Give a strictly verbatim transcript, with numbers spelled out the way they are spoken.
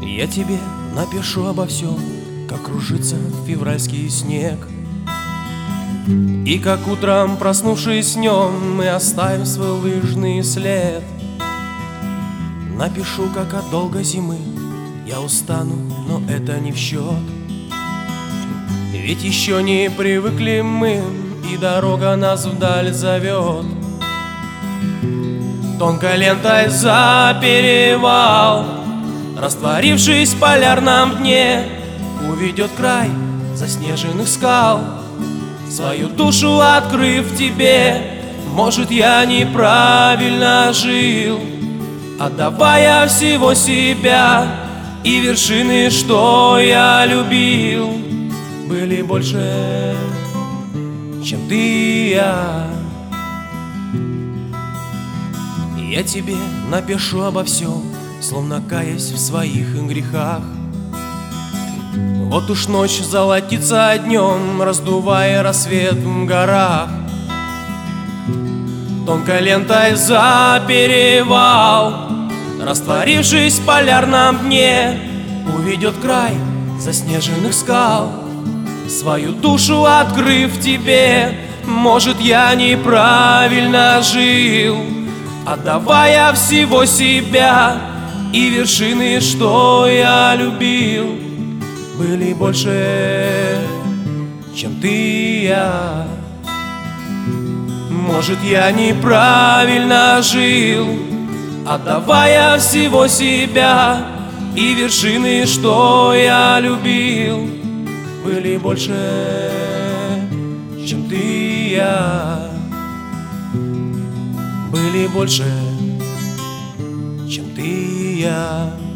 Я тебе напишу обо всем, как кружится февральский снег, и как утром, проснувшись днем, мы оставим свой лыжный след. Напишу, как от долгой зимы я устану, но это не в счет, ведь еще не привыкли мы, и дорога нас вдаль зовет. Тонкой лентой за перевал, растворившись в полярном дне, уведет край заснеженных скал, свою душу открыв тебе. Может, я неправильно жил, отдавая всего себя, и вершины, что я любил, были больше, чем ты и я. Я тебе напишу обо всем, словно каясь в своих грехах. Вот уж ночь золотится днем, раздувая рассвет в горах. Тонкой лентой за перевал, растворившись в полярном дне, уведет край заснеженных скал, свою душу открыв тебе. Может, я неправильно жил, отдавая всего себя, и вершины, что я любил, были больше, чем ты и я. Может, я неправильно жил, отдавая всего себя, и вершины, что я любил, были больше, чем ты и я. Были больше, чем ты и я.